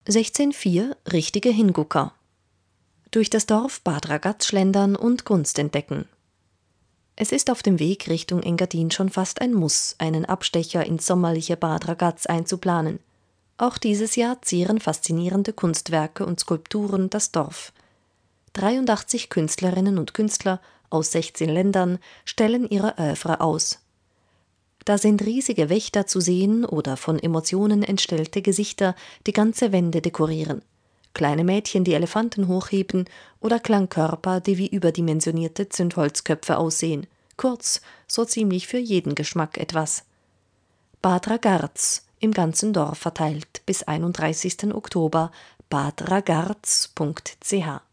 1604 richtige Hingucker. Durch das Dorf Bad Ragaz schlendern und Gunst entdecken. Es ist auf dem Weg Richtung Engadin schon fast ein Muss, einen Abstecher ins sommerliche Bad Ragaz einzuplanen. Auch dieses Jahr zieren faszinierende Kunstwerke und Skulpturen das Dorf. 83 Künstlerinnen und Künstler aus 16 Ländern stellen ihre Œuvre aus. Da sind riesige Wächter zu sehen oder von Emotionen entstellte Gesichter, die ganze Wände dekorieren. Kleine Mädchen, die Elefanten hochheben oder Klangkörper, die wie überdimensionierte Zündholzköpfe aussehen. Kurz, so ziemlich für jeden Geschmack etwas. Bad Ragaz, im ganzen Dorf verteilt, bis 31. Oktober, badragaz.ch